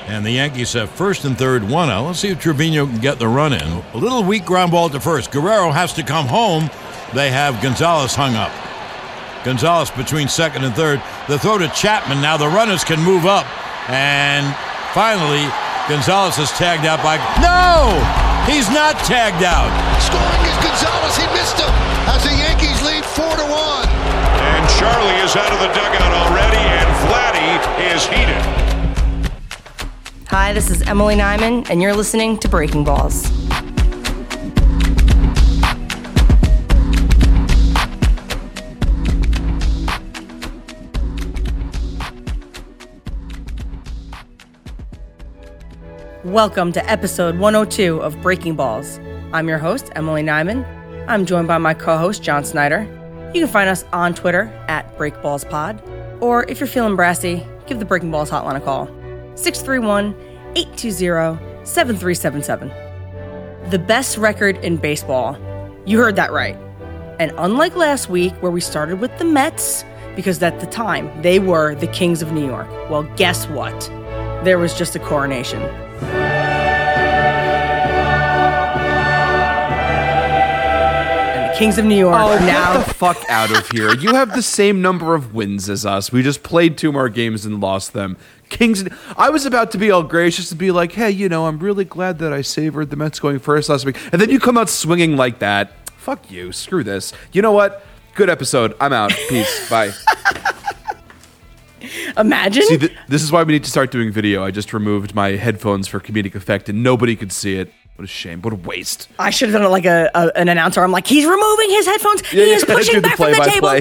And the Yankees have first and third, one out. Let's see if Trevino can get the run in. A little weak ground ball to first. Guerrero has to come home. They have Gonzalez hung up. Gonzalez between second and third. The throw to Chapman. Now the runners can move up. And finally, Gonzalez is tagged out by... No! He's not tagged out. Scoring is Gonzalez. He missed him as the Yankees lead 4-1. And Charlie is out of the dugout already, and Vladdy is heated. Hi, this is Emily Nyman, and you're listening to Breaking Balls. Welcome to episode 102 of Breaking Balls. I'm your host, Emily Nyman. I'm joined by my co-host, John Snyder. You can find us on Twitter at BreakBallsPod, or if you're feeling brassy, give the Breaking Balls hotline a call. 631-820-7377. The best record in baseball. You heard that right. And unlike last week, where we started with the Mets, because at the time, they were the Kings of New York. Well, guess what? There was just a coronation. And the Kings of New York are now... Get the fuck out of here. You have the same number of wins as us. We just played 2 more games and lost them. Kings. I was about to be all gracious and be like, hey, you know, I'm really glad that I savored the Mets going first last week. And then you come out swinging like that. Fuck you. Screw this. You know what? Good episode. I'm out. Peace. Bye. Imagine. See, this is why we need to start doing video. I just removed my headphones for comedic effect and nobody could see it. What a shame. What a waste. I should have done it like an announcer. I'm like, he's removing his headphones. He is pushing back from the table.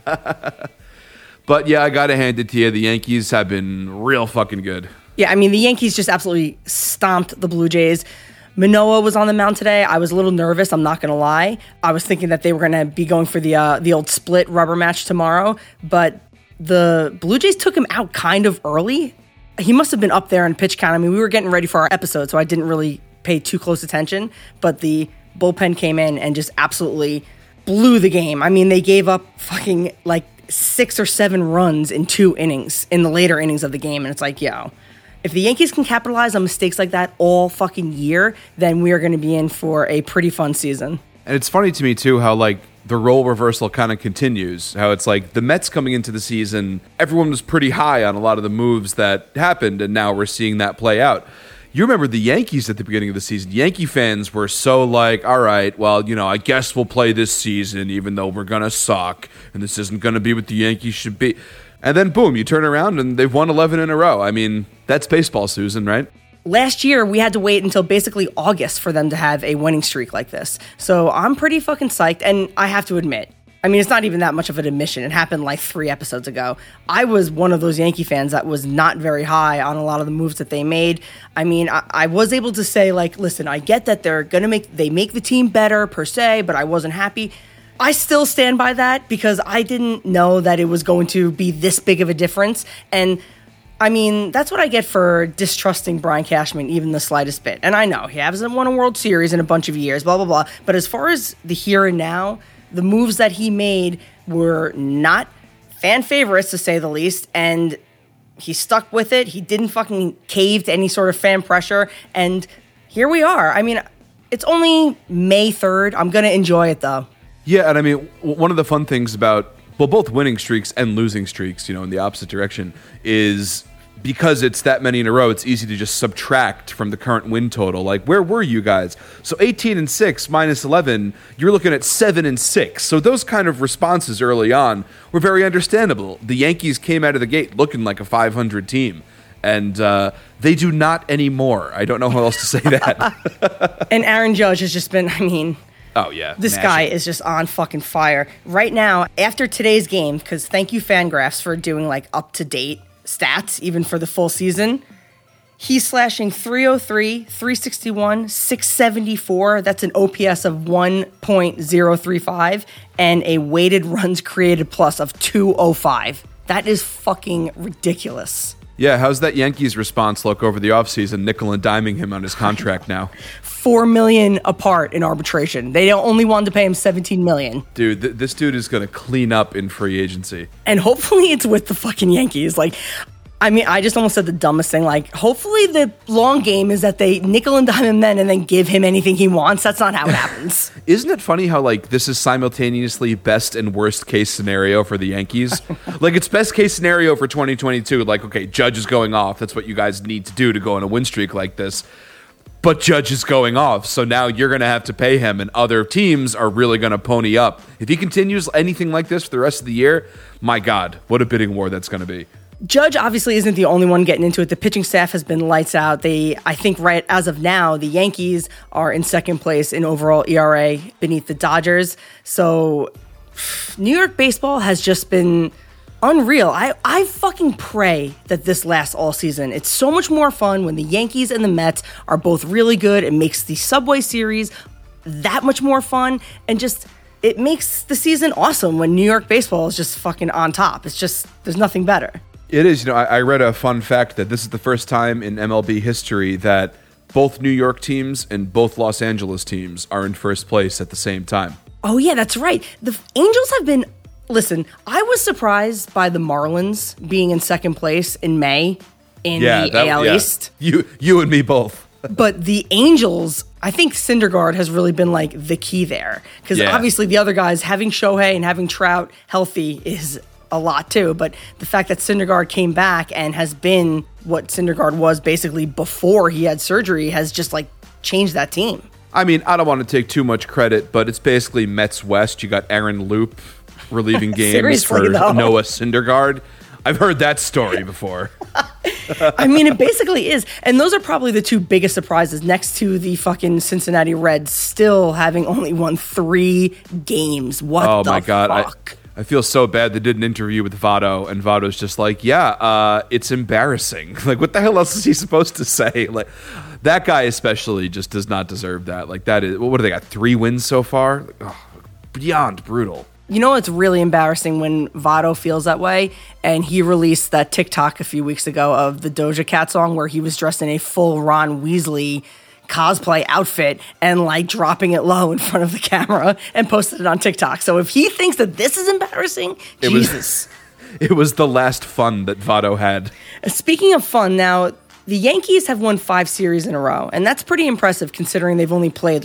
But yeah, I gotta hand it to you. The Yankees have been real fucking good. Yeah, I mean, the Yankees just absolutely stomped the Blue Jays. Manoah was on the mound today. I was a little nervous, I'm not going to lie. I was thinking that they were going to be going for the old split rubber match tomorrow, but the Blue Jays took him out kind of early. He must have been up there in pitch count. I mean, we were getting ready for our episode, so I didn't really pay too close attention, but the bullpen came in and just absolutely blew the game. I mean, they gave up fucking like 6 or 7 runs in 2 innings in the later innings of the game. And it's like, yo, if the Yankees can capitalize on mistakes like that all fucking year, then we are going to be in for a pretty fun season. And it's funny to me too, how like the role reversal kind of continues, how it's like the Mets coming into the season, everyone was pretty high on a lot of the moves that happened. And now we're seeing that play out. You remember the Yankees at the beginning of the season. Yankee fans were so like, all right, well, you know, I guess we'll play this season even though we're going to suck and this isn't going to be what the Yankees should be. And then, boom, you turn around and they've won 11 in a row. I mean, that's baseball, Susan, right? Last year, we had to wait until basically August for them to have a winning streak like this. So I'm pretty fucking psyched. And I have to admit, I mean, it's not even that much of an admission. It happened like 3 episodes ago. I was one of those Yankee fans that was not very high on a lot of the moves that they made. I mean, I was able to say, like, listen, I get that they're going to make the team better per se, but I wasn't happy. I still stand by that because I didn't know that it was going to be this big of a difference. And I mean, that's what I get for distrusting Brian Cashman even the slightest bit. And I know he hasn't won a World Series in a bunch of years, blah, blah, blah. But as far as the here and now, the moves that he made were not fan favorites, to say the least, and he stuck with it. He didn't fucking cave to any sort of fan pressure, and here we are. I mean, it's only May 3rd. I'm going to enjoy it, though. Yeah, and I mean, one of the fun things about, well, both winning streaks and losing streaks, you know, in the opposite direction, is because it's that many in a row, it's easy to just subtract from the current win total. Like, where were you guys? So 18-6 minus 11, you're looking at 7-6. So those kind of responses early on were very understandable. The Yankees came out of the gate looking like a 500 team. And they do not anymore. I don't know how else to say that. And Aaron Judge has just been, I mean... Oh, yeah. This guy is just on fucking fire. Right now, after today's game, because thank you Fangraphs for doing, like, up-to-date stats, even for the full season. He's slashing 303, 361, 674. That's an OPS of 1.035 and a weighted runs created plus of 205. That is fucking ridiculous. Yeah, how's that Yankees response look over the offseason, nickel and diming him on his contract now? $4 million apart in arbitration. They only wanted to pay him $17 million. Dude, this dude is going to clean up in free agency. And hopefully it's with the fucking Yankees. Like, I mean, I just almost said the dumbest thing. Like, hopefully the long game is that they nickel and dime him then and then give him anything he wants. That's not how it happens. Isn't it funny how, like, this is simultaneously best and worst case scenario for the Yankees? Like, it's best case scenario for 2022. Like, okay, Judge is going off. That's what you guys need to do to go on a win streak like this. But Judge is going off, so now you're going to have to pay him, and other teams are really going to pony up. If he continues anything like this for the rest of the year, my God, what a bidding war that's going to be. Judge obviously isn't the only one getting into it. The pitching staff has been lights out. I think right as of now, the Yankees are in second place in overall ERA beneath the Dodgers. So New York baseball has just been unreal. I fucking pray that this lasts all season. It's so much more fun when the Yankees and the Mets are both really good. It makes the Subway Series that much more fun, and just it makes the season awesome when New York baseball is just fucking on top. It's just, there's nothing better. It is. I read a fun fact that this is the first time in MLB history that both New York teams and both Los Angeles teams are in first place at the same time. Oh, yeah, that's right. The Angels have been... Listen, I was surprised by the Marlins being in second place in May in the AL East. You and me both. But the Angels, I think Syndergaard has really been like the key there. Because obviously the other guys, having Shohei and having Trout healthy is a lot too. But the fact that Syndergaard came back and has been what Syndergaard was basically before he had surgery has just like changed that team. I mean, I don't want to take too much credit, but it's basically Mets West. You got Aaron Loop relieving games for Noah Syndergaard. I've heard that story before. I mean, it basically is. And those are probably the two biggest surprises next to the fucking Cincinnati Reds still having only won 3 games. What the my God. fuck? I feel so bad. They did an interview with Votto, and Votto's just like, it's embarrassing. Like, what the hell else is he supposed to say? Like, that guy especially just does not deserve that. Like, that is, what do they got, 3 wins so far? Like, beyond brutal. You know what's really embarrassing when Votto feels that way? And he released that TikTok a few weeks ago of the Doja Cat song where he was dressed in a full Ron Weasley cosplay outfit and like dropping it low in front of the camera and posted it on TikTok. So if he thinks that this is embarrassing, Jesus. It was the last fun that Votto had. Speaking of fun, now the Yankees have won 5 series in a row, and that's pretty impressive considering they've only played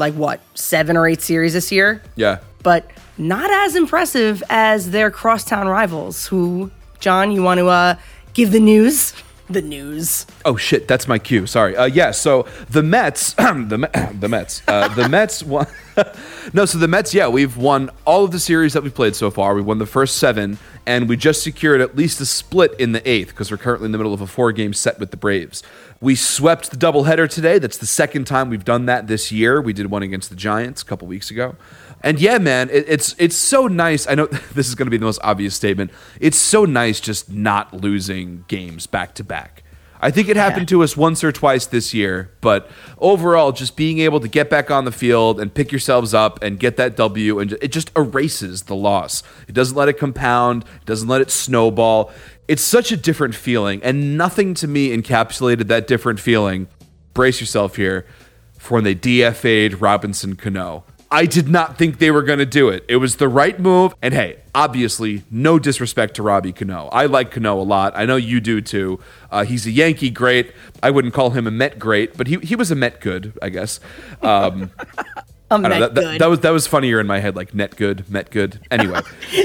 7 or 8 series this year. Yeah. But not as impressive as their crosstown rivals who, John, you want to give the news? The news. Oh shit, that's my cue. Sorry. So the Mets, the Mets won. No, so the Mets, we've won all of the series that we've played so far. We won the first 7, and we just secured at least a split in the 8th because we're currently in the middle of a 4-game set with the Braves. We swept the doubleheader today. That's the second time we've done that this year. We did one against the Giants a couple weeks ago. And yeah, man, it's so nice. I know this is going to be the most obvious statement. It's so nice just not losing games back to back. I think it happened to us once or twice this year, but overall, just being able to get back on the field and pick yourselves up and get that W, and it just erases the loss. It doesn't let it compound. It doesn't let it snowball. It's such a different feeling, and nothing to me encapsulated that different feeling. Brace yourself here for when they DFA'd Robinson Cano. I did not think they were going to do it. It was the right move. And hey, obviously, no disrespect to Robbie Cano. I like Cano a lot. I know you do too. He's a Yankee great. I wouldn't call him a Met great, but he was a Met good, I guess. Met good. That was funnier in my head, like net good, Met good. Anyway.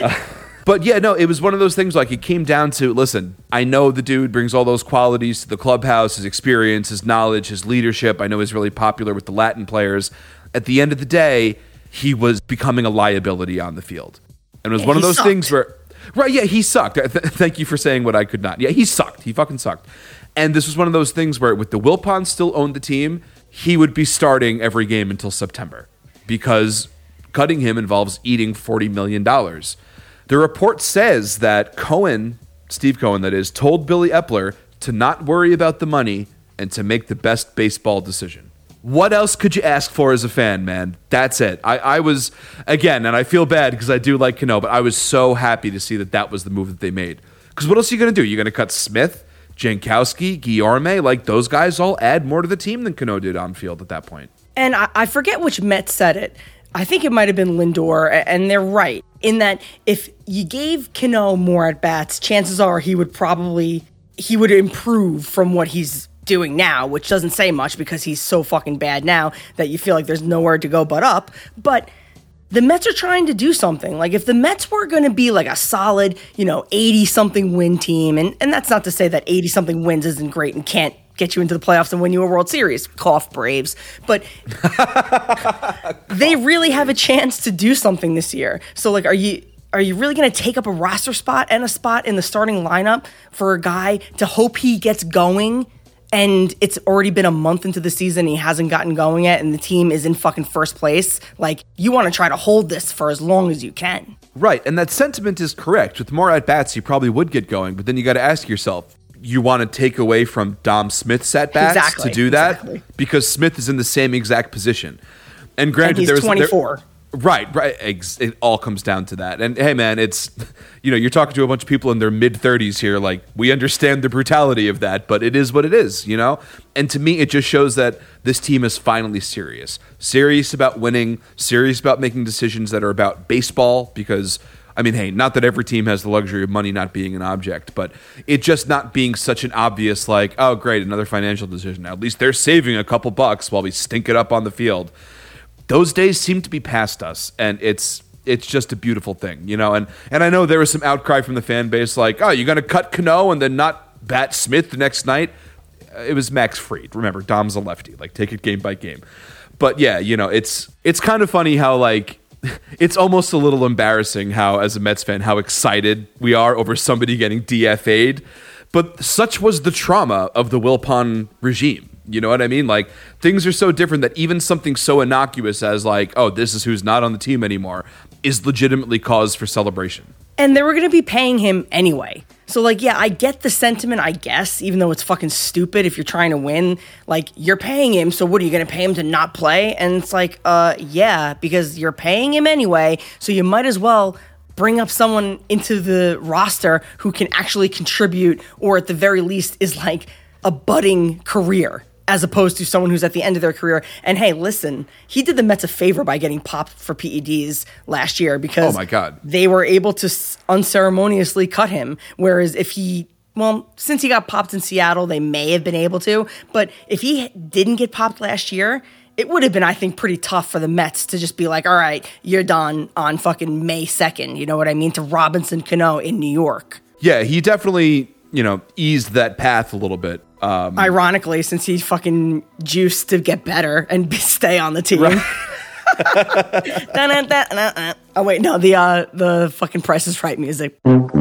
But yeah, no, it was one of those things like it came down to, listen, I know the dude brings all those qualities to the clubhouse, his experience, his knowledge, his leadership. I know he's really popular with the Latin players. At the end of the day, he was becoming a liability on the field. And it was one of those things where, he sucked. Thank you for saying what I could not. Yeah, he sucked. He fucking sucked. And this was one of those things where with the Wilpons still owned the team, he would be starting every game until September because cutting him involves eating $40 million. The report says that Cohen, Steve Cohen that is, told Billy Epler to not worry about the money and to make the best baseball decision. What else could you ask for as a fan, man? That's it. I was, again, and I feel bad because I do like Cano, but I was so happy to see that was the move that they made. Because what else are you going to do? You're going to cut Smith, Jankowski, Guillorme? Like, those guys all add more to the team than Cano did on field at that point. And I forget which Met said it. I think it might have been Lindor, and they're right in that if you gave Cano more at-bats, chances are he he would improve from what he's doing now, which doesn't say much because he's so fucking bad now that you feel like there's nowhere to go but up. But the Mets are trying to do something. Like, if the Mets were going to be like a solid, 80-something win team, and that's not to say that 80-something wins isn't great and can't get you into the playoffs and win you a World Series. Cough, Braves. But they really have a chance to do something this year. So, like, are you really going to take up a roster spot and a spot in the starting lineup for a guy to hope he gets going? And it's already been a month into the season, he hasn't gotten going yet, and the team is in fucking first place. Like, you want to try to hold this for as long as you can. Right, and that sentiment is correct. With more at-bats, you probably would get going, but then you got to ask yourself, you want to take away from Dom Smith's at-bats to do that? Exactly. Because Smith is in the same exact position. And granted, he's 24. Right. It all comes down to that. And hey, man, it's, you're talking to a bunch of people in their mid-30s here. Like, we understand the brutality of that, but it is what it is, And to me, it just shows that this team is finally serious. Serious about winning, serious about making decisions that are about baseball, because, hey, not that every team has the luxury of money not being an object, but it just not being such an obvious, like, oh, great, another financial decision. Now, at least they're saving a couple bucks while we stink it up on the field. Those days seem to be past us, and it's just a beautiful thing, And I know there was some outcry from the fan base, like, oh, you're going to cut Cano and then not bat Smith the next night? It was Max Fried. Remember, Dom's a lefty. Like, take it game by game. But yeah, it's kind of funny how, like, it's almost a little embarrassing how, as a Mets fan, how excited we are over somebody getting DFA'd. But such was the trauma of the Wilpon regime. You know what I mean? Like, things are so different that even something so innocuous as, like, oh, this is who's not on the team anymore, is legitimately cause for celebration. And they were going to be paying him anyway. So, like, yeah, I get the sentiment, I guess, even though it's fucking stupid if you're trying to win. Like, you're paying him, so what, are you going to pay him to not play? And it's like, yeah, because you're paying him anyway, so you might as well bring up someone into the roster who can actually contribute, or at the very least is like a budding career, as opposed to someone who's at the end of their career. And hey, listen, he did the Mets a favor by getting popped for PEDs last year because oh my God, they were able to unceremoniously cut him. Whereas if since he got popped in Seattle, they may have been able to. But if he didn't get popped last year, it would have been, I think, pretty tough for the Mets to just be like, all right, you're done on fucking May 2nd. You know what I mean? To Robinson Cano in New York. Yeah, he definitely, eased that path a little bit. Ironically, since he fucking juiced to get better and stay on the team. Right. Oh wait, no, the fucking Price is Right music.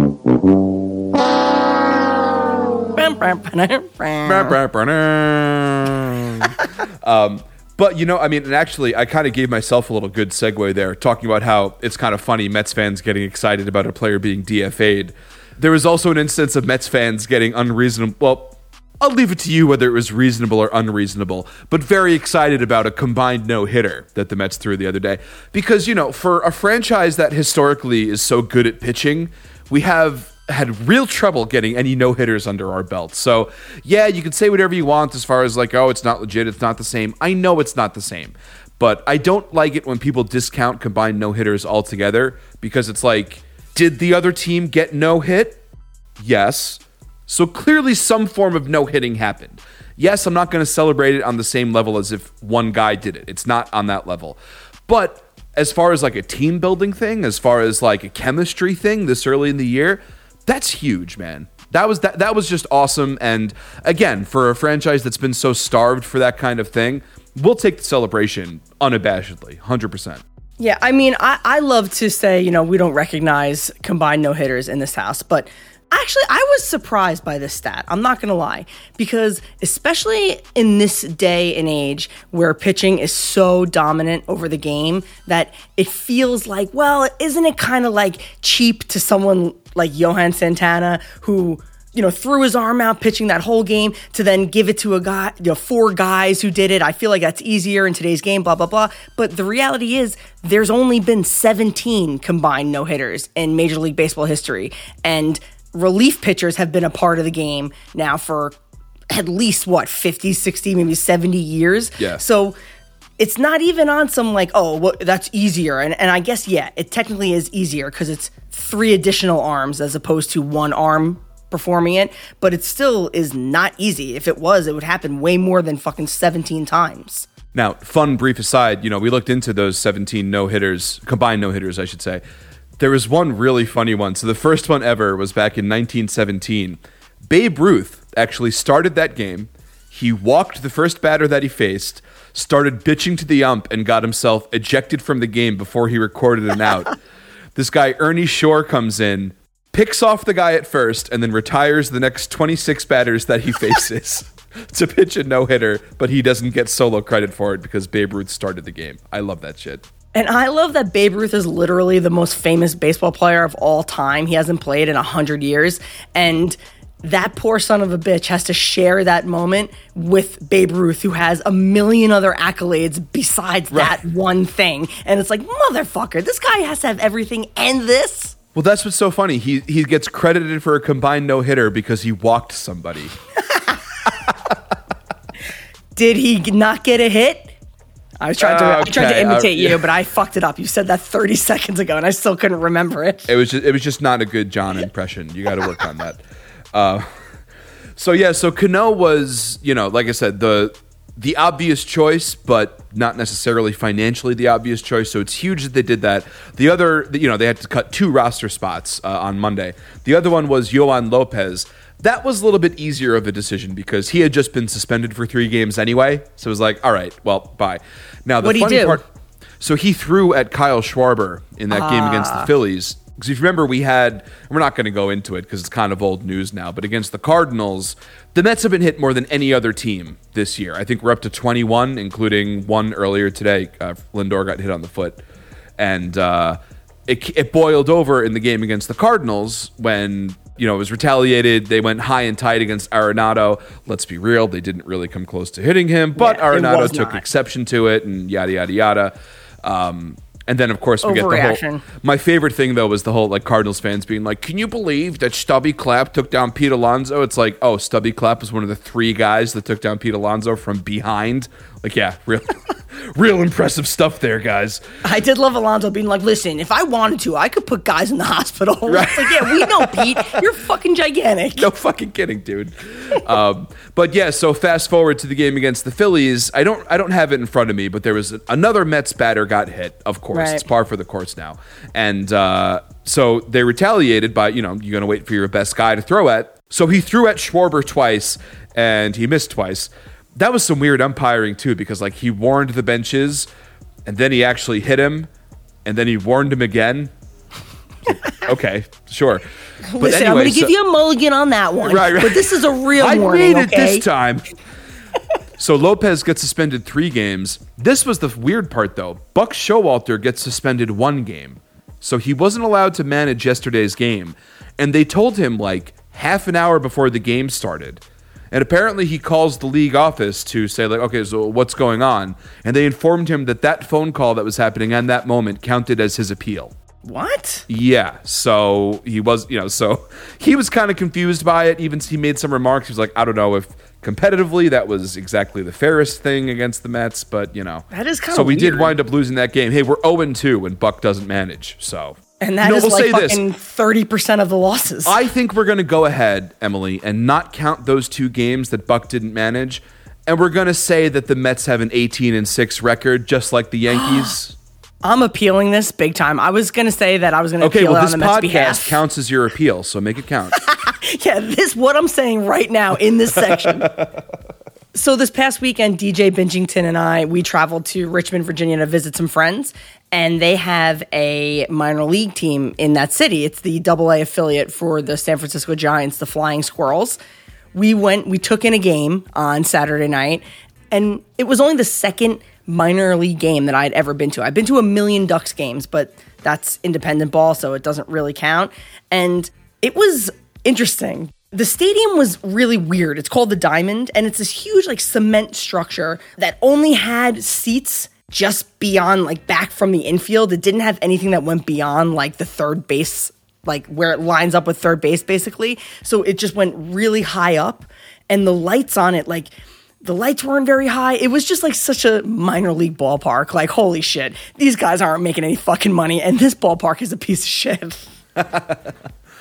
But, and actually, I kind of gave myself a little good segue there, talking about how it's kind of funny Mets fans getting excited about a player being DFA'd. There was also an instance of Mets fans getting unreasonable. Well, I'll leave it to you whether it was reasonable or unreasonable, but very excited about a combined no-hitter that the Mets threw the other day. Because, for a franchise that historically is so good at pitching, we have had real trouble getting any no-hitters under our belt. So, yeah, you can say whatever you want as far as like, oh, it's not legit, it's not the same. I know it's not the same. But I don't like it when people discount combined no-hitters altogether, because it's like, did the other team get no-hit? Yes. So clearly some form of no-hitting happened. Yes, I'm not going to celebrate it on the same level as if one guy did it. It's not on that level. But as far as like a team building thing, as far as like a chemistry thing this early in the year, that's huge, man. That was just awesome. And again, for a franchise that's been so starved for that kind of thing, we'll take the celebration unabashedly, 100%. Yeah, I love to say, we don't recognize combined no-hitters in this house, but actually, I was surprised by this stat. I'm not going to lie, because especially in this day and age where pitching is so dominant over the game that it feels like, well, isn't it kind of like cheap to someone like Johan Santana who, threw his arm out pitching that whole game to then give it to a guy, 4 guys who did it. I feel like that's easier in today's game, blah, blah, blah. But the reality is there's only been 17 combined no-hitters in Major League Baseball history. And relief pitchers have been a part of the game now for at least 50, 60, maybe 70 years. Yeah. So it's not even on some like, oh, well, that's easier. And I guess, yeah, it technically is easier because it's 3 additional arms as opposed to 1 arm performing it, but it still is not easy. If it was, it would happen way more than fucking 17 times. Now, fun brief aside, we looked into those 17 no-hitters, combined no-hitters, I should say. There was one really funny one. So the first one ever was back in 1917. Babe Ruth actually started that game. He walked the first batter that he faced, started bitching to the ump, and got himself ejected from the game before he recorded an out. This guy, Ernie Shore, comes in, picks off the guy at first, and then retires the next 26 batters that he faces to pitch a no-hitter, but he doesn't get solo credit for it because Babe Ruth started the game. I love that shit. And I love that Babe Ruth is literally the most famous baseball player of all time. He hasn't played in 100 years, and that poor son of a bitch has to share that moment with Babe Ruth, who has a million other accolades besides that one thing. And it's like, motherfucker, this guy has to have everything and this. Well, that's what's so funny. He gets credited for a combined no-hitter because he walked somebody. Did he not get a hit? I was trying to imitate you, but I fucked it up. You said that 30 seconds ago, and I still couldn't remember it. It was just not a good John impression. You got to work on that. So Cano was, like I said, the obvious choice, but not necessarily financially the obvious choice. So it's huge that they did that. The other, they had to cut 2 roster spots on Monday. The other one was Yoan Lopez. That was a little bit easier of a decision because he had just been suspended for 3 games anyway. So it was like, all right, well, bye. Now, the funny part, so he threw at Kyle Schwarber in that game against the Phillies. Because if you remember, we're not going to go into it because it's kind of old news now, but against the Cardinals, the Mets have been hit more than any other team this year. I think we're up to 21, including one earlier today. Lindor got hit on the foot. And it boiled over in the game against the Cardinals when, it was retaliated. They went high and tight against Arenado. Let's be real, they didn't really come close to hitting him, but Arenado took exception to it and yada, yada, yada. And then, of course, we get the whole... My favorite thing, though, was the whole Cardinals fans being like, can you believe that Stubby Clapp took down Pete Alonso? It's like, oh, Stubby Clapp was one of the 3 guys that took down Pete Alonso from behind. Yeah, real impressive stuff there, guys. I did love Alonso being like, listen, if I wanted to, I could put guys in the hospital. Right. Yeah, we know, Pete. You're fucking gigantic. No fucking kidding, dude. But yeah, so fast forward to the game against the Phillies. I don't have it in front of me, but there was another Mets batter got hit, of course. Right. It's par for the course now. And so they retaliated by, you're going to wait for your best guy to throw at. So he threw at Schwarber twice, and he missed twice. That was some weird umpiring, too, because, he warned the benches, and then he actually hit him, and then he warned him again. Okay, sure. But listen, anyway, I'm going to give you a mulligan on that one. Right. But this is a real warning, I made it this time. So Lopez gets suspended 3 games. This was the weird part, though. Buck Showalter gets suspended 1 game. So he wasn't allowed to manage yesterday's game. And they told him, half an hour before the game started. And apparently he calls the league office to say, okay, so what's going on? And they informed him that phone call that was happening at that moment counted as his appeal. What? Yeah. So he was, so he was kind of confused by it. Even he made some remarks. He was like, I don't know if competitively that was exactly the fairest thing against the Mets, but, That is kind of So we weird. did wind up losing that game. Hey, we're 0-2 when Buck doesn't manage, so... And that is fucking 30% of the losses. I think we're going to go ahead, Emily, and not count those 2 games that Buck didn't manage. And we're going to say that the Mets have an 18-6 record, just like the Yankees. I'm appealing this big time. I was going to say that I was going to appeal it on the Mets behalf. Okay, well, this podcast counts as your appeal, so make it count. Yeah, what I'm saying right now in this section. So this past weekend, DJ Bingington and we traveled to Richmond, Virginia to visit some friends, and they have a minor league team in that city. It's the AA affiliate for the San Francisco Giants, the Flying Squirrels. We took in a game on Saturday night, and it was only the second minor league game that I'd ever been to. I've been to a million Ducks games, but that's independent ball, so it doesn't really count. And it was interesting. The stadium was really weird. It's called the Diamond, and it's this huge cement structure that only had seats just beyond back from the infield. It didn't have anything that went beyond the third base, where it lines up with third base basically. So it just went really high up, and the lights on it, the lights weren't very high. It was just such a minor league ballpark. Holy shit, these guys aren't making any fucking money, and this ballpark is a piece of shit.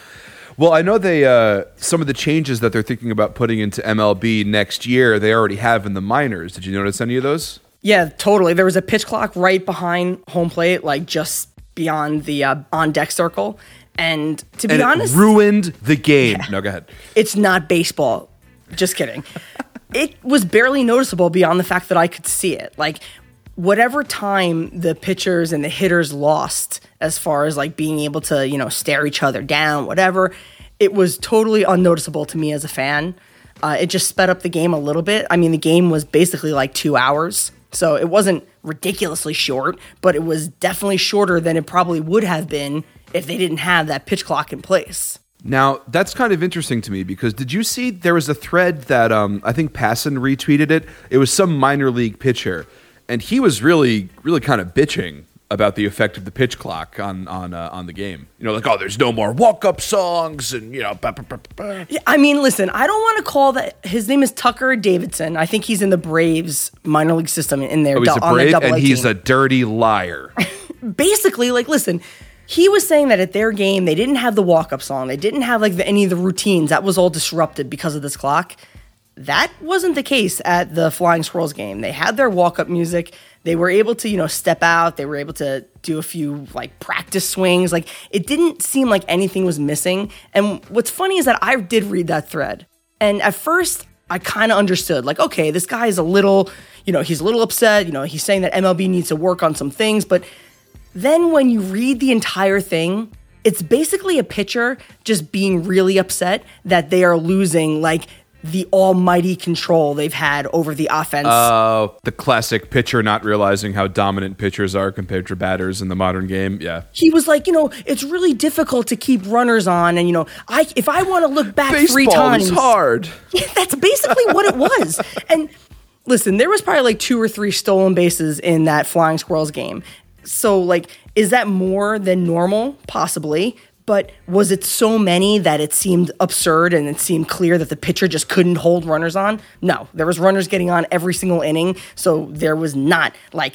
Well, I know they some of the changes that they're thinking about putting into MLB next year, they already have in the minors. Did you notice any of those? Yeah, totally. There was a pitch clock right behind home plate, like just beyond the on-deck circle. And to be honest... it ruined the game. Yeah. No, go ahead. It's not baseball. Just kidding. It was barely noticeable beyond the fact that I could see it. Like, whatever time the pitchers and the hitters lost as far as, like, being able to, you know, stare each other down, whatever, it was totally unnoticeable to me as a fan. It just sped up the game a little bit. I mean, the game was basically like 2 hours. So it wasn't ridiculously short, but it was definitely shorter than it probably would have been if they didn't have that pitch clock in place. Now, that's kind of interesting to me because did you see there was a thread that I think Passan retweeted it? It was some minor league pitcher, and he was really kind of bitching about the effect of the pitch clock on the game. You know, like, oh, there's no more walk-up songs and, you know, bah, bah, bah, bah. Yeah, I mean, listen, I don't want to call that. His name is Tucker Davidson. I think he's in the Braves minor league system in there. Oh, he's a Brave, and he's a dirty liar. Basically, like, listen, he was saying that at their game, they didn't have the walk-up song. They didn't have, like, any of the routines. That was all disrupted because of this clock. That wasn't the case at the Flying Squirrels game. They had their walk-up music. They were able to, you know, step out. They were able to do a few, like, practice swings. Like, it didn't seem like anything was missing. And what's funny is that I did read that thread. And at first, I kind of understood. Like, okay, this guy is a little, you know, he's a little upset. You know, he's saying that MLB needs to work on some things. But then when you read the entire thing, it's basically a pitcher just being really upset that they are losing, like, the almighty control they've had over the offense. The classic pitcher not realizing how dominant pitchers are compared to batters in the modern game. Yeah. He was like, you know, it's really difficult to keep runners on. And, you know, if I want to look back baseball 3 times. Is hard. Yeah, that's basically what it was. And listen, there was probably like 2 or 3 stolen bases in that Flying Squirrels game. So, like, is that more than normal? Possibly. But was it so many that it seemed absurd and it seemed clear that the pitcher just couldn't hold runners on? No, there was runners getting on every single inning, so there was not like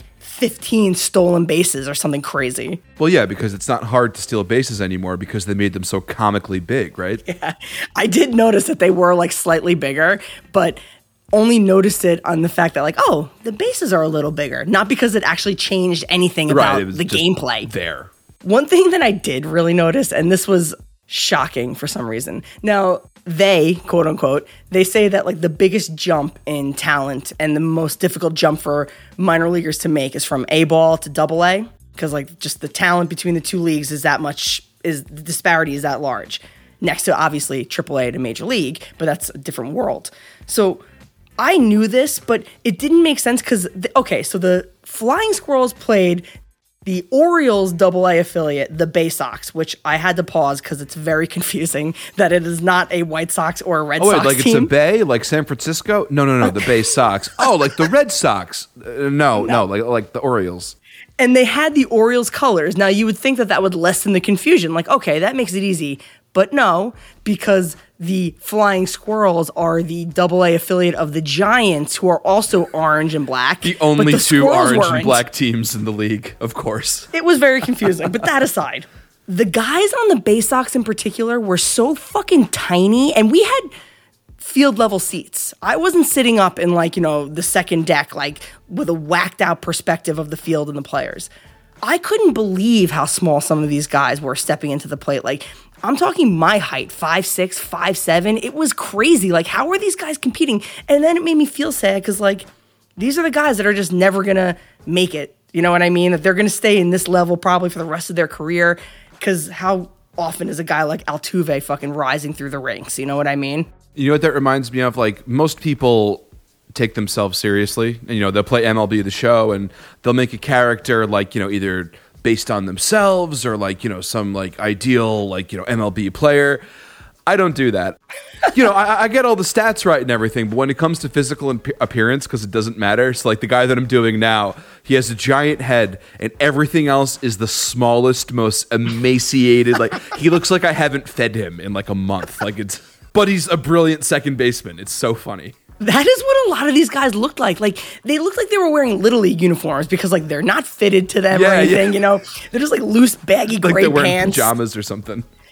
15 stolen bases or something crazy. Well, yeah, because it's not hard to steal bases anymore because they made them so comically big, right? Yeah, I did notice that they were like slightly bigger, but only noticed it on the fact that like, oh, the bases are a little bigger, not because it actually changed anything about the gameplay. There. One thing that I did really notice, and this was shocking for some reason. Now, they, quote unquote, they say that like the biggest jump in talent and the most difficult jump for minor leaguers to make is from A ball to AA, because like just the talent between the 2 leagues is that much, the disparity is that large. Next to obviously AAA to Major League, but that's a different world. So I knew this, but it didn't make sense because, so the Flying Squirrels played the Orioles AA affiliate, the Bay Sox, which I had to pause because it's very confusing that it is not a White Sox or a Red Sox like team. It's a Bay, like San Francisco? No, the Bay Sox. Oh, like the Red Sox. No, like the Orioles. And they had the Orioles colors. Now, you would think that would lessen the confusion. Like, okay, that makes it easy. But no, because the Flying Squirrels are the AA affiliate of the Giants, who are also orange and black. The only 2 orange and black teams in the league, of course. It was very confusing, but that aside, the guys on the Bay Sox in particular were so fucking tiny, and we had field level seats. I wasn't sitting up in like, you know, the second deck, like with a whacked out perspective of the field and the players. I couldn't believe how small some of these guys were stepping into the plate. Like, I'm talking my height, 5'6", 5'7". It was crazy. Like, how are these guys competing? And then it made me feel sad because, like, these are the guys that are just never going to make it. You know what I mean? That they're going to stay in this level probably for the rest of their career because how often is a guy like Altuve fucking rising through the ranks? You know what I mean? You know what that reminds me of? Like, most people take themselves seriously. And, you know, they'll play MLB The Show and they'll make a character like, you know, either based on themselves or like, you know, some like ideal, like, you know, MLB player. I don't do that. You know, I get all the stats right and everything, but when it comes to physical appearance, because it doesn't matter. So like the guy that I'm doing now, he has a giant head and everything else is the smallest, most emaciated. Like he looks like I haven't fed him in like a month. But he's a brilliant second baseman. It's so funny. That is what a lot of these guys looked like. Like, they looked like they were wearing Little League uniforms because, like, they're not fitted to them or anything, you know? They're just, like, loose, baggy like gray they're wearing pants. pajamas or something.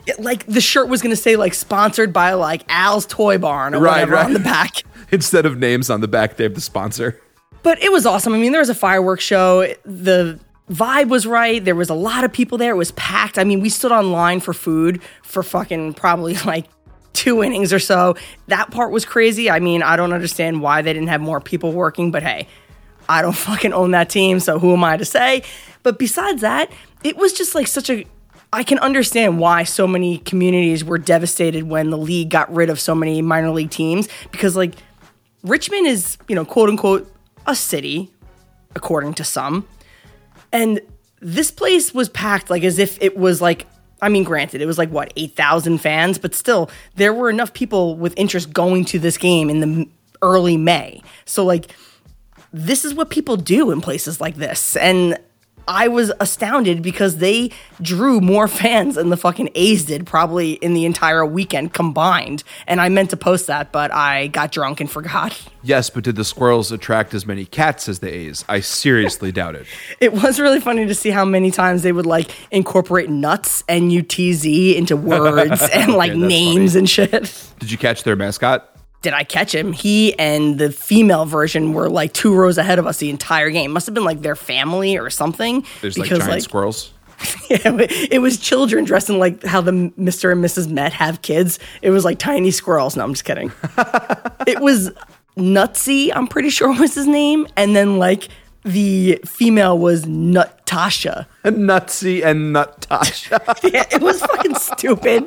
Like the shirt was going to say like sponsored by like Al's Toy Barn or whatever on the back. Instead of names on the back, they have the sponsor. But it was awesome. I mean, there was a fireworks show. The vibe was right. There was a lot of people there. It was packed. I mean, we stood on line for food for fucking probably like 2 innings or so. That part was crazy. I mean, I don't understand why they didn't have more people working, but hey, I don't fucking own that team, so who am I to say? But besides that, it was just like I can understand why so many communities were devastated when the league got rid of so many minor league teams, because like Richmond is, quote unquote, a city, according to some. And this place was packed like as if it was like, I mean, granted, it was like, 8,000 fans, but still, there were enough people with interest going to this game in the early May. So like, this is what people do in places like this. And I was astounded because they drew more fans than the fucking A's did probably in the entire weekend combined. And I meant to post that, but I got drunk and forgot. Yes, but did the Squirrels attract as many cats as the A's? I seriously doubt it. It was really funny to see how many times they would like incorporate nuts, N-U-T-Z, into words and like names and shit. Did you catch their mascot? Did I catch him? He and the female version were like 2 rows ahead of us the entire game. Must have been like their family or something. There's like giant squirrels. Yeah, it was children dressed in like how the Mr. and Mrs. Met have kids. It was like tiny squirrels. No, I'm just kidding. It was Nutsy, I'm pretty sure was his name. And then like the female was Nutasha. Nutsy and Nutasha. Yeah, it was fucking stupid.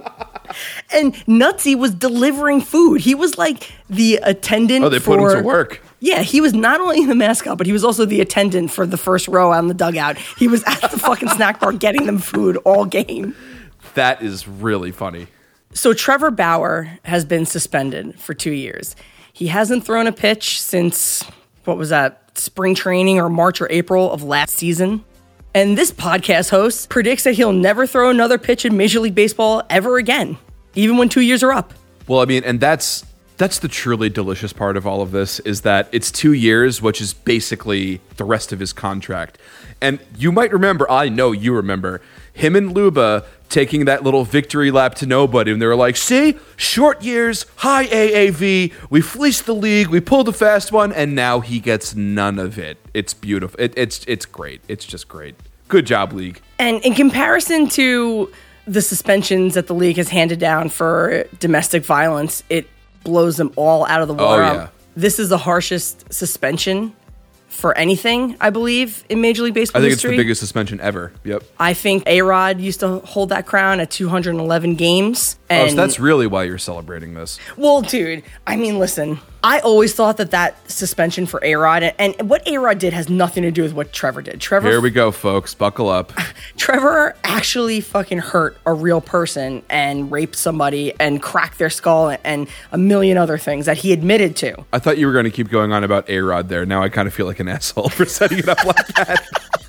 And Nutsy was delivering food. He was like the attendant. Oh, they put him to work. Yeah, he was not only the mascot, but he was also the attendant for the first row on the dugout. He was at the fucking snack bar getting them food all game. That is really funny. So Trevor Bauer has been suspended for 2 years. He hasn't thrown a pitch since, what was that, spring training or March or April of last season. And this podcast host predicts that he'll never throw another pitch in Major League Baseball ever again, even when 2 years are up. Well, I mean, and that's the truly delicious part of all of this, is that it's 2 years, which is basically the rest of his contract. And you might remember, I know you remember, him and Luba taking that little victory lap to nobody, and they were like, see, short years, high AAV, we fleeced the league, we pulled a fast one, and now he gets none of it. It's beautiful. It's great. It's just great. Good job, league. And in comparison to the suspensions that the league has handed down for domestic violence, it blows them all out of the water. Oh, yeah. This is the harshest suspension for anything, I believe, in Major League Baseball history. It's the biggest suspension ever. Yep. I think A-Rod used to hold that crown at 211 games. And so that's really why you're celebrating this. Well, dude, I mean, listen, I always thought that suspension for A-Rod, and what A-Rod did has nothing to do with what Trevor did. Here we go, folks. Buckle up. Trevor actually fucking hurt a real person and raped somebody and cracked their skull and a million other things that he admitted to. I thought you were going to keep going on about A-Rod there. Now I kind of feel like an asshole for setting it up like that.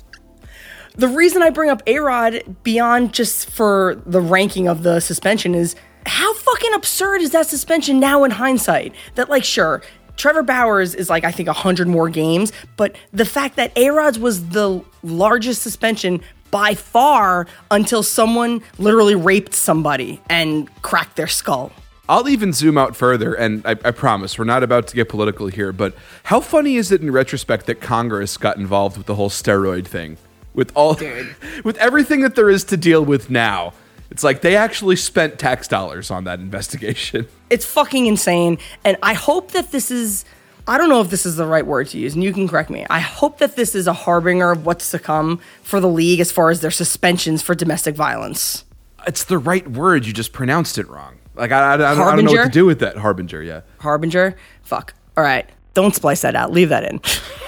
The reason I bring up A-Rod beyond just for the ranking of the suspension is how fucking absurd is that suspension now in hindsight? That, like, sure, Trevor Bauer's is like, I think 100 more games, but the fact that A-Rod's was the largest suspension by far until someone literally raped somebody and cracked their skull. I'll even zoom out further, and I promise we're not about to get political here, but how funny is it in retrospect that Congress got involved with the whole steroid thing? With everything that there is to deal with now. It's like they actually spent tax dollars on that investigation. It's fucking insane. And I hope that this is, I don't know if this is the right word to use, and you can correct me. I hope that this is a harbinger of what's to come for the league as far as their suspensions for domestic violence. It's the right word. You just pronounced it wrong. Like, I don't know what to do with that. Harbinger, yeah. Harbinger? Fuck. All right. Don't splice that out. Leave that in.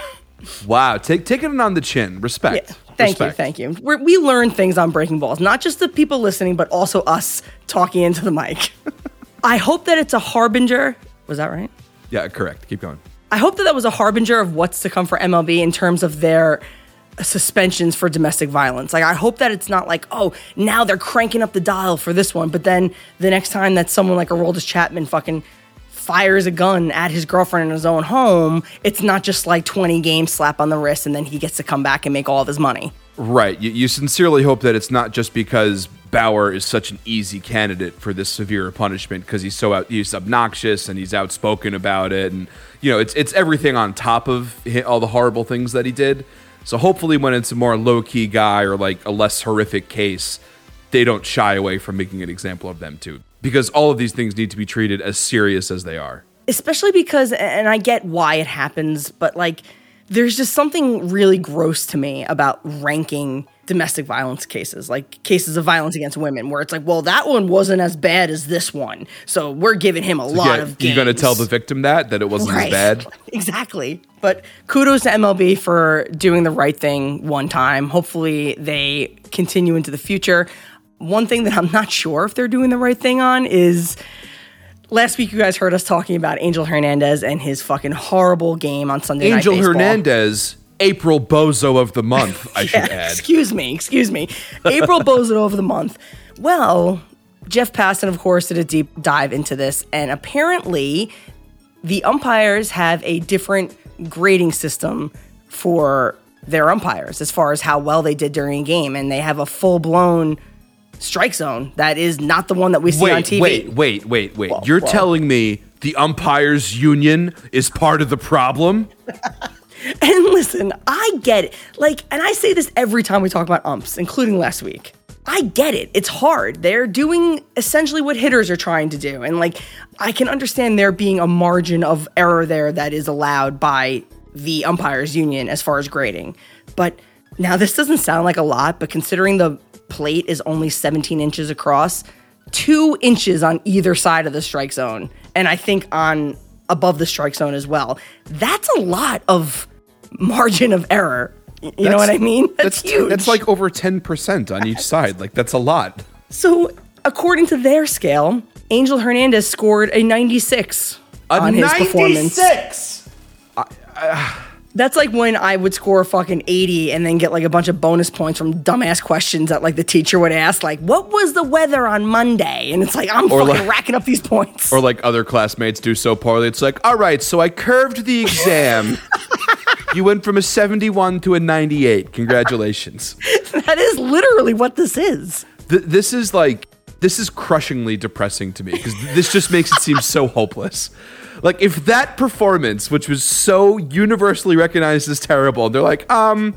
Wow. Taking it on the chin. Respect. Yeah. Thank you. We learn things on Breaking Balls, not just the people listening, but also us talking into the mic. I hope that it's a harbinger. Was that right? Yeah, correct. Keep going. I hope that was a harbinger of what's to come for MLB in terms of their suspensions for domestic violence. Like, I hope that it's not like, oh, now they're cranking up the dial for this one, but then the next time that someone like Aroldis Chapman fucking fires a gun at his girlfriend in his own home, it's not just like 20 games slap on the wrist and then he gets to come back and make all of his money. Right. You sincerely hope that it's not just because Bauer is such an easy candidate for this severe punishment because he's obnoxious and he's outspoken about it, and it's everything on top of all the horrible things that he did. So hopefully, when it's a more low key guy or like a less horrific case, they don't shy away from making an example of them too, because all of these things need to be treated as serious as they are. Especially because, and I get why it happens, but like, there's just something really gross to me about ranking domestic violence cases, like cases of violence against women, where it's like, well, that one wasn't as bad as this one, so we're giving him a lot of games. You're going to tell the victim that it wasn't as bad? Exactly. But kudos to MLB for doing the right thing one time. Hopefully they continue into the future. One thing that I'm not sure if they're doing the right thing on is... Last week, you guys heard us talking about Angel Hernandez and his fucking horrible game on Sunday Night Baseball. Angel Hernandez, April Bozo of the month, I should add. Excuse me. April Bozo of the month. Well, Jeff Passan, of course, did a deep dive into this, and apparently the umpires have a different grading system for their umpires as far as how well they did during a game, and they have a full-blown strike zone that is not the one that we see on TV. Wait. You're telling me the umpires union is part of the problem? And listen, I get it. And I say this every time we talk about umps, including last week. I get it. It's hard. They're doing essentially what hitters are trying to do. And I can understand there being a margin of error there that is allowed by the umpires union as far as grading. But now this doesn't sound like a lot, but considering the plate is only 17 inches across, 2 inches on either side of the strike zone, and I think on above the strike zone as well. That's a lot of margin of error. You know what I mean? That's huge. That's like over 10% on each side. That's a lot. So, according to their scale, Angel Hernandez scored a 96 on his performance. 96! That's like when I would score a fucking 80 and then get a bunch of bonus points from dumbass questions that the teacher would ask, what was the weather on Monday? And it's I'm fucking racking up these points. Or other classmates do so poorly. It's all right, so I curved the exam. You went from a 71 to a 98. Congratulations. That is literally what this is. This is crushingly depressing to me because this just makes it seem so hopeless. If that performance, which was so universally recognized as terrible, they're A+.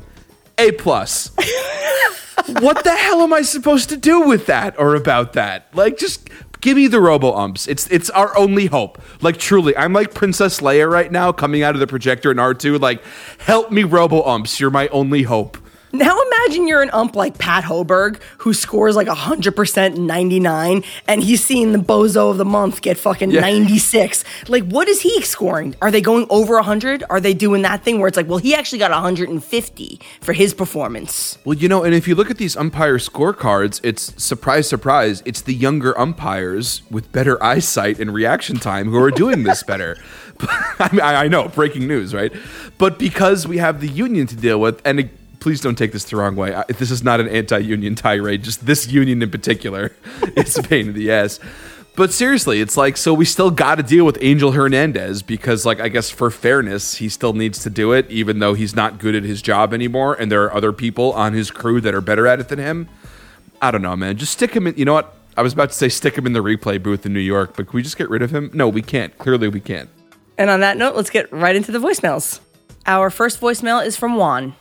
What the hell am I supposed to do with that or about that? Just give me the robo-umps. It's our only hope. Truly, I'm like Princess Leia right now coming out of the projector in R2. Help me, robo-umps. You're my only hope. Now imagine you're an ump like Pat Hoberg, who scores 100% 99, and he's seeing the bozo of the month get fucking 96. What is he scoring? Are they going over 100? Are they doing that thing where it's he actually got 150 for his performance? Well, and if you look at these umpire scorecards, it's surprise, surprise, it's the younger umpires with better eyesight and reaction time who are doing this better. I know, breaking news, right? But because we have the union to deal with, and please don't take this the wrong way. This is not an anti-union tirade. Just this union in particular is a pain in the ass. But seriously, it's so we still got to deal with Angel Hernandez because, I guess for fairness, he still needs to do it, even though he's not good at his job anymore, and there are other people on his crew that are better at it than him. I don't know, man. Just stick him in. You know what? I was about to say stick him in the replay booth in New York, but can we just get rid of him? No, we can't. Clearly, we can't. And on that note, let's get right into the voicemails. Our first voicemail is from Juan.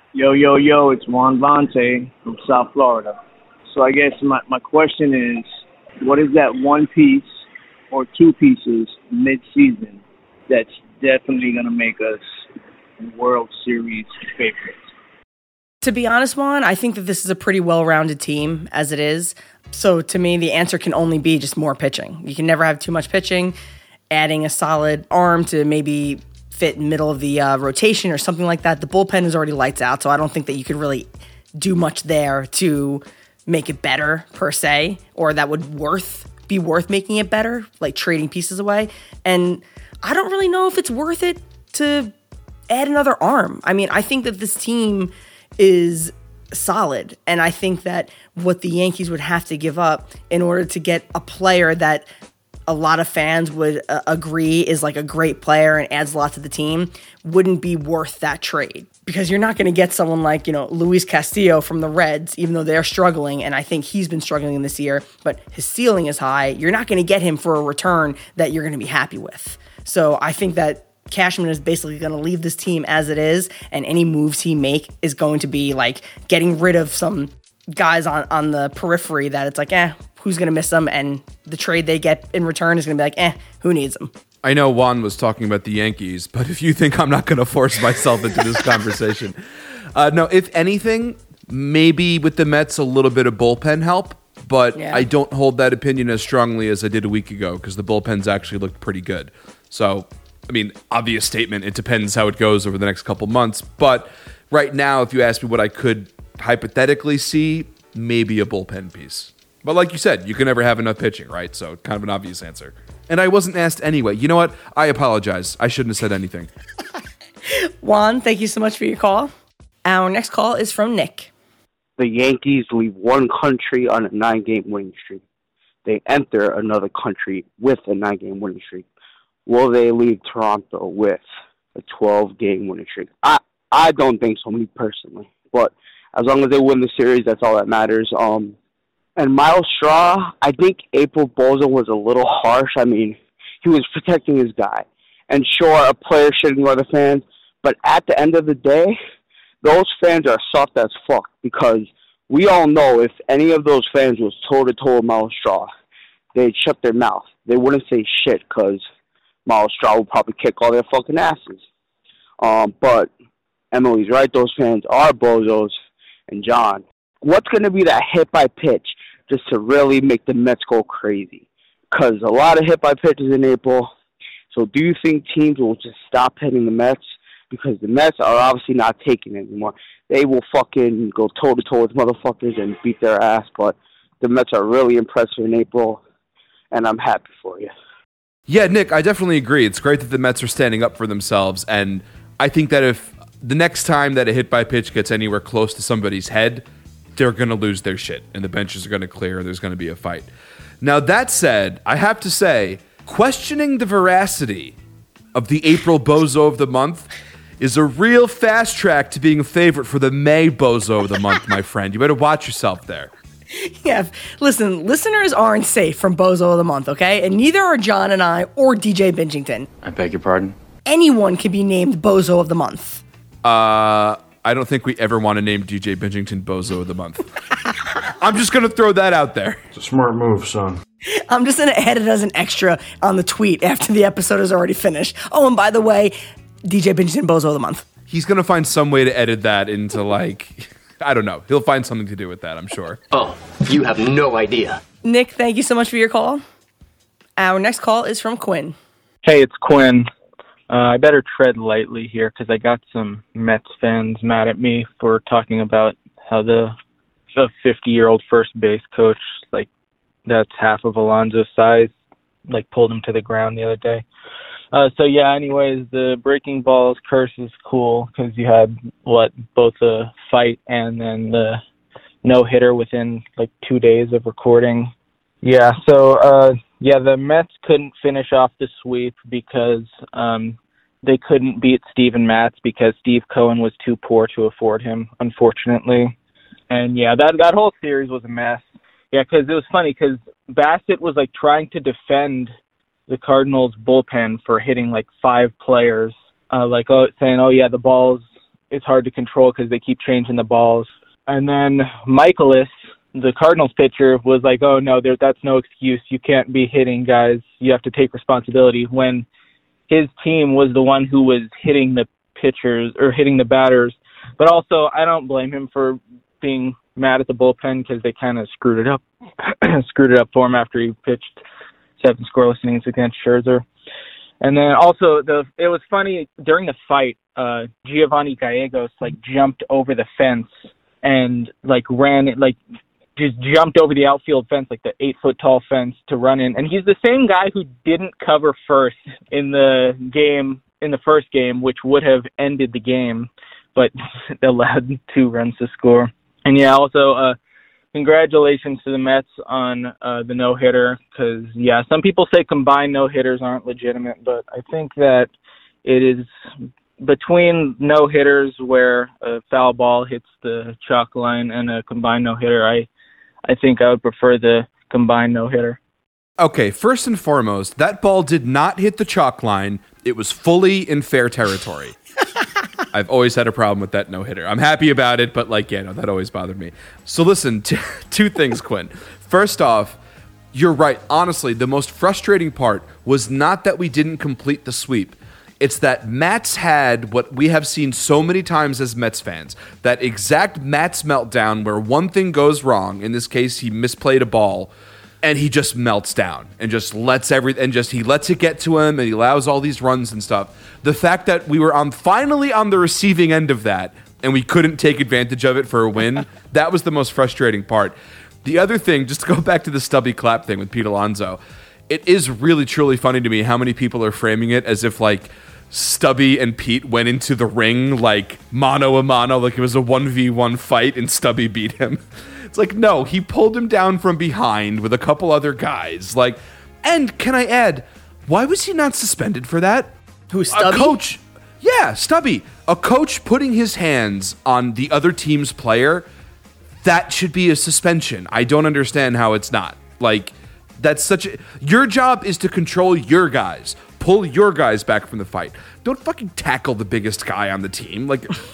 Yo, it's Juan Vante from South Florida. So I guess my question is, what is that one piece or two pieces mid-season that's definitely going to make us World Series favorites? To be honest, Juan, I think that this is a pretty well-rounded team as it is. So to me, the answer can only be just more pitching. You can never have too much pitching. Adding a solid arm to maybe fit in the middle of the rotation or something like that. The bullpen is already lights out, so I don't think that you could really do much there to make it better per se, or that would be worth making it better, trading pieces away. And I don't really know if it's worth it to add another arm. I mean, I think that this team is solid, and I think that what the Yankees would have to give up in order to get a player that a lot of fans would agree is like a great player and adds a lot to the team, wouldn't be worth that trade. Because you're not going to get someone like, Luis Castillo from the Reds, even though they're struggling, and I think he's been struggling this year, but his ceiling is high. You're not going to get him for a return that you're going to be happy with. So I think that Cashman is basically going to leave this team as it is, and any moves he make is going to be like getting rid of some guys on the periphery that it's like, who's going to miss them? And the trade they get in return is going to be like, who needs them? I know Juan was talking about the Yankees, but if you think I'm not going to force myself into this conversation. No, if anything, maybe with the Mets a little bit of bullpen help, but I don't hold that opinion as strongly as I did a week ago because the bullpens actually looked pretty good. So, obvious statement, it depends how it goes over the next couple months, but right now, if you ask me what I could hypothetically see, maybe a bullpen piece. But like you said, you can never have enough pitching, right? So kind of an obvious answer. And I wasn't asked anyway. You know what? I apologize. I shouldn't have said anything. Juan, thank you so much for your call. Our next call is from Nick. The Yankees leave one country on a 9-game winning streak. They enter another country with a 9-game winning streak. Will they leave Toronto with a 12-game winning streak? I don't think so, me personally. But as long as they win the series, that's all that matters. And Miles Straw, I think April Bozo was a little harsh. He was protecting his guy. And sure, a player should ignore the fans, but at the end of the day, those fans are soft as fuck because we all know if any of those fans was toe-to-toe with Miles Straw, they'd shut their mouth. They wouldn't say shit because Miles Straw would probably kick all their fucking asses. But Emily's right, those fans are bozos. And John, what's going to be that hit-by-pitch just to really make the Mets go crazy? Because a lot of hit-by-pitches in April. So do you think teams will just stop hitting the Mets? Because the Mets are obviously not taking it anymore. They will fucking go toe-to-toe with motherfuckers and beat their ass. But the Mets are really impressive in April, and I'm happy for you. Yeah, Nick, I definitely agree. It's great that the Mets are standing up for themselves, and I think that if the next time that a hit-by-pitch gets anywhere close to somebody's head, they're going to lose their shit, and the benches are going to clear, and there's going to be a fight. Now, that said, I have to say, questioning the veracity of the April Bozo of the Month is a real fast track to being a favorite for the May Bozo of the Month, my friend. You better watch yourself there. Yeah, listen, listeners aren't safe from Bozo of the Month, okay? And neither are John and I or DJ Bingington. I beg your pardon? Anyone can be named Bozo of the Month. I don't think we ever want to name DJ Bingington Bozo of the Month. I'm just going to throw that out there. It's a smart move, son. I'm just going to add it as an extra on the tweet after the episode is already finished. Oh, and by the way, DJ Bingington Bozo of the Month. He's going to find some way to edit that into, I don't know. He'll find something to do with that, I'm sure. Oh, you have no idea. Nick, thank you so much for your call. Our next call is from Quinn. Hey, it's Quinn. I better tread lightly here because I got some Mets fans mad at me for talking about how the 50-year-old first base coach, that's half of Alonso's size, pulled him to the ground the other day. Anyways, the breaking balls curse is cool because you had, both a fight and then the no-hitter within, 2 days of recording. Yeah, the Mets couldn't finish off the sweep because they couldn't beat Steven Matz because Steve Cohen was too poor to afford him, unfortunately. And, that whole series was a mess. Yeah, because it was funny because Bassett was, trying to defend the Cardinals bullpen for hitting 5 players, saying, the balls, it's hard to control because they keep changing the balls. And then Michaelis, the Cardinals pitcher, was like, oh no, that's no excuse. You can't be hitting guys. You have to take responsibility, when his team was the one who was hitting the pitchers or hitting the batters. But also, I don't blame him for being mad at the bullpen because they kind of screwed it up for him after he pitched 7 scoreless innings against Scherzer. And then also, it was funny, during the fight, Giovanni Gallegos, jumped over the fence and, ran it, just jumped over the outfield fence, the 8-foot-tall fence to run in. And he's the same guy who didn't cover first in the first game, which would have ended the game, but allowed 2 runs to score. And also, congratulations to the Mets on the no-hitter because, yeah, some people say combined no-hitters aren't legitimate, but I think that it is between no-hitters where a foul ball hits the chalk line and a combined no-hitter. I think I would prefer the combined no-hitter. Okay, first and foremost, that ball did not hit the chalk line. It was fully in fair territory. I've always had a problem with that no-hitter. I'm happy about it, but that always bothered me. So listen, two things, Quinn. First off, you're right. Honestly, the most frustrating part was not that we didn't complete the sweep. It's that Mats had what we have seen so many times as Mets fans, that exact Mats meltdown where one thing goes wrong. In this case, he misplayed a ball, and he just melts down and just he lets it get to him, and he allows all these runs and stuff. The fact that we were finally on the receiving end of that, and we couldn't take advantage of it for a win, that was the most frustrating part. The other thing, just to go back to the Stubby clap thing with Pete Alonso, it is really, truly funny to me how many people are framing it as if, Stubby and Pete went into the ring, mano a mano, like it was a 1v1 fight, and Stubby beat him. It's no, he pulled him down from behind with a couple other guys. And can I add, why was he not suspended for that? Who's Stubby? A coach. Yeah, Stubby. A coach putting his hands on the other team's player, that should be a suspension. I don't understand how it's not. That's your job is to control your guys. Pull your guys back from the fight. Don't fucking tackle the biggest guy on the team.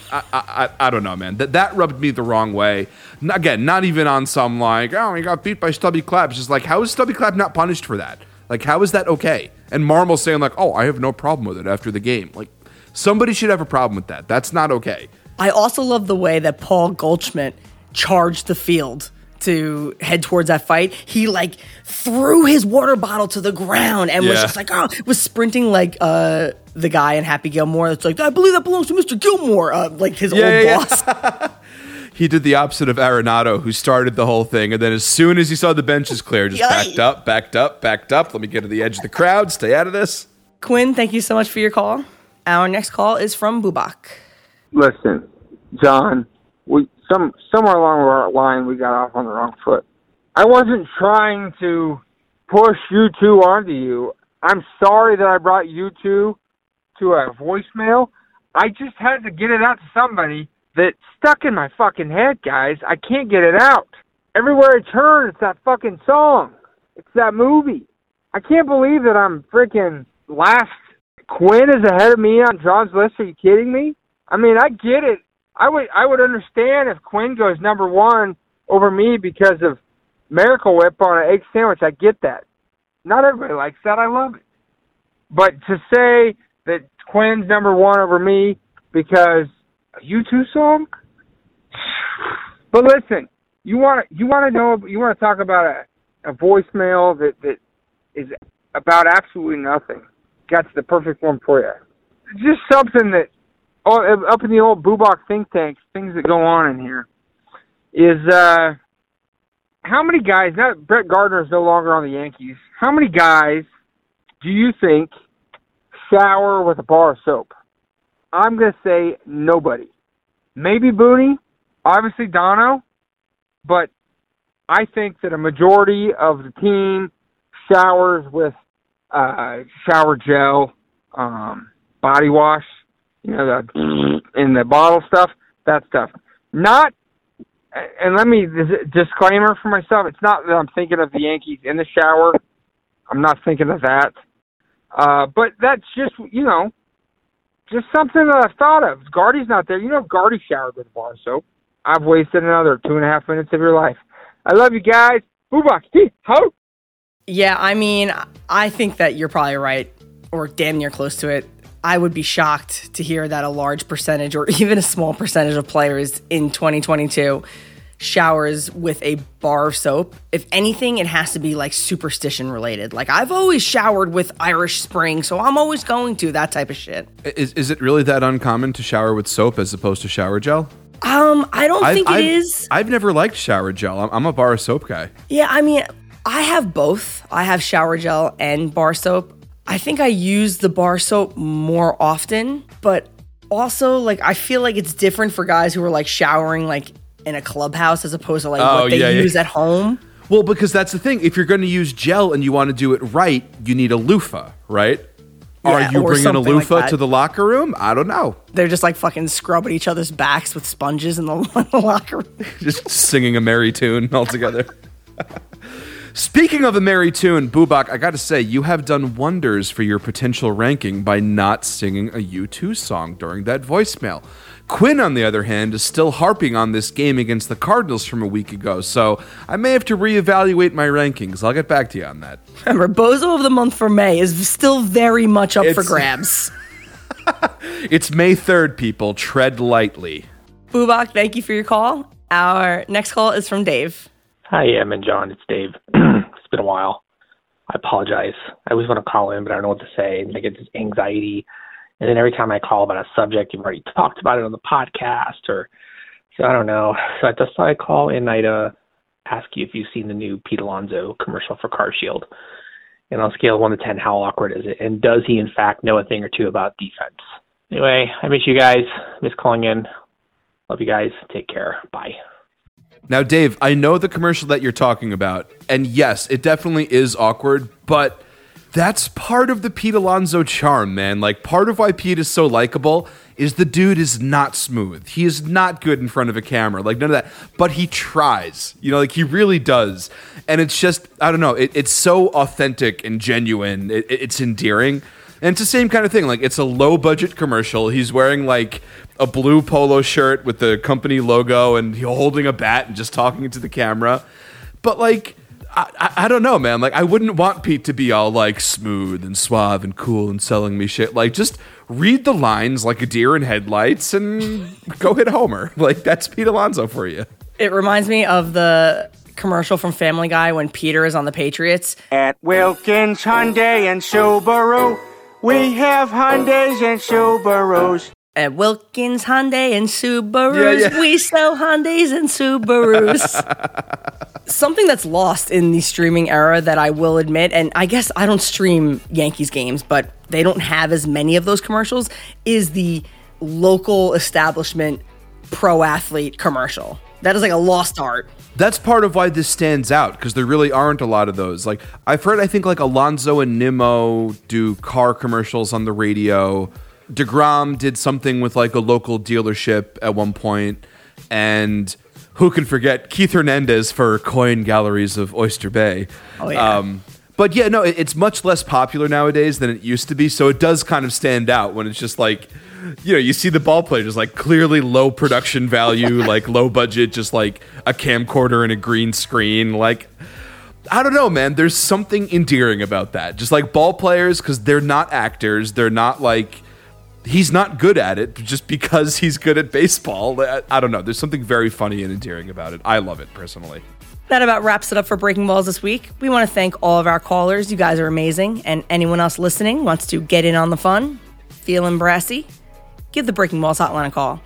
I don't know, man. That rubbed me the wrong way. Again, not even on some he got beat by Stubby Clapp. It's just how is Stubby Clapp not punished for that? How is that okay? And Marmol saying I have no problem with it after the game. Somebody should have a problem with that. That's not okay. I also love the way that Paul Goldschmidt charged the field to head towards that fight. He threw his water bottle to the ground and was just was sprinting the guy in Happy Gilmore. It's I believe that belongs to Mr. Gilmore, his old boss. He did the opposite of Arenado, who started the whole thing, and then as soon as he saw the benches clear, just backed up. Let me get to the edge of the crowd. Stay out of this. Quinn, thank you so much for your call. Our next call is from Bubak. Listen, John, somewhere along our line, we got off on the wrong foot. I wasn't trying to push you two onto you. I'm sorry that I brought you two to a voicemail. I just had to get it out to somebody that stuck in my fucking head, guys. I can't get it out. Everywhere I turn, it's that fucking song. It's that movie. I can't believe that I'm freaking last. Quinn is ahead of me on John's list. Are you kidding me? I mean, I get it. I would understand if Quinn goes number one over me because of Miracle Whip on an egg sandwich. I get that. Not everybody likes that. I love it. But to say that Quinn's number one over me because a U2 song? But listen, you want to talk about a voicemail that is about absolutely nothing. Got the perfect one for you. Just something that up in the old Bubak think tanks, things that go on in here, is how many guys, now that Brett Gardner is no longer on the Yankees, how many guys do you think shower with a bar of soap? I'm going to say nobody. Maybe Booney, obviously Dono, but I think that a majority of the team showers with shower gel, body wash, in the bottle stuff, that stuff. Not, and let me, disclaimer for myself, it's not that I'm thinking of the Yankees in the shower. I'm not thinking of that. But that's just, just something that I've thought of. Gardy's not there. Gardy showered with a bar of soap. I've wasted another 2.5 minutes of your life. I love you guys. Bubak, ho! Yeah, I mean, I think that you're probably right, or damn near close to it. I would be shocked to hear that a large percentage or even a small percentage of players in 2022 showers with a bar of soap. If anything, it has to be superstition related. I've always showered with Irish Spring, so I'm always going to, that type of shit. Is it really that uncommon to shower with soap as opposed to shower gel? I don't think it is. I've never liked shower gel. I'm a bar of soap guy. Yeah, I mean, I have both. I have shower gel and bar soap. I think I use the bar soap more often, but also I feel like it's different for guys who are showering in a clubhouse as opposed to like what they use at home. Well, because that's the thing. If you're going to use gel and you want to do it right, you need a loofah, right? Yeah, are you bringing a loofah like to the locker room? I don't know. They're just like fucking scrubbing each other's backs with sponges in the locker room. Just singing a merry tune all together. Speaking of a merry tune, Bubak, I got to say, you have done wonders for your potential ranking by not singing a U2 song during that voicemail. Quinn, on the other hand, is still harping on this game against the Cardinals from a week ago, so I may have to reevaluate my rankings. I'll get back to you on that. Remember, Bozo of the Month for May is still very much up for grabs. It's May 3rd, people. Tread lightly. Bubak, thank you for your call. Our next call is from Dave. Hi, Em and John. It's Dave. It's been a while. I apologize. I always want to call in, but I don't know what to say. And I get this anxiety. And then every time I call about a subject, you've already talked about it on the podcast. So I don't know. So I just thought I'd call in. I'd ask you if you've seen the new Pete Alonso commercial for CarShield. And on a scale of 1 to 10, how awkward is it? And does he, in fact, know a thing or two about defense? Anyway, I miss you guys. Miss calling in. Love you guys. Take care. Bye. Now, Dave, I know the commercial that you're talking about, and yes, it definitely is awkward, but that's part of the Pete Alonso charm, man. Like, part of why Pete is so likable is the dude is not smooth. He is not good in front of a camera, like none of that, but he tries, you know, like he really does. And it's just, I don't know, it's so authentic and genuine. It's endearing. And it's the same kind of thing. Like, it's a low-budget commercial. He's wearing, like, a blue polo shirt with the company logo and holding a bat and just talking into the camera. But, like, I don't know, man. Like, I wouldn't want Pete to be all, like, smooth and suave and cool and selling me shit. Like, just read the lines like a deer in headlights and go hit Homer. Like, that's Pete Alonso for you. It reminds me of the commercial from Family Guy when Peter is on the Patriots. At Wilkins Hyundai and Subaru, we have Hyundais and Subarus. At Wilkins Hyundai and Subarus, we sell Hyundais and Subarus. Something that's lost in the streaming era that I will admit, and I guess I don't stream Yankees games, but they don't have as many of those commercials, is the local establishment pro athlete commercial. That is like a lost art. That's part of why this stands out, because there really aren't a lot of those. Like, I've heard, I think, like Alonso and Nimmo do car commercials on the radio. DeGrom did something with like a local dealership at one point. And who can forget Keith Hernandez for Coin Galleries of Oyster Bay. Oh, yeah. But yeah, no, it's much less popular nowadays than it used to be. So it does kind of stand out when it's just like, you know, you see the ball players like clearly low production value, like low budget, just like a camcorder and a green screen. Like, I don't know, man. There's something endearing about that. Just like ball players, because they're not actors. They're not like, he's not good at it just because he's good at baseball. I don't know. There's something very funny and endearing about it. I love it personally. That about wraps it up for Breaking Balls this week. We want to thank all of our callers. You guys are amazing. And anyone else listening wants to get in on the fun, feeling brassy, give the Breaking Balls hotline a call.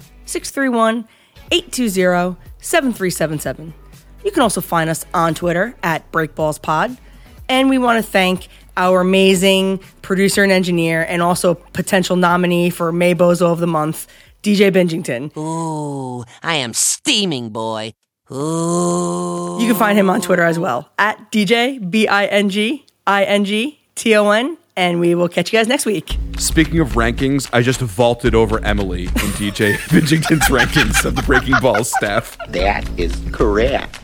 631-820-7377. You can also find us on Twitter at BreakBallsPod. And we want to thank our amazing producer and engineer and also potential nominee for May Bozo of the Month, DJ Bingington. Ooh, I am steaming, boy. Ooh. You can find him on Twitter as well, at DJ BINGINGTON. And we will catch you guys next week. Speaking of rankings, I just vaulted over Emily in DJ Bingington's rankings of the Breaking Balls staff. That is correct.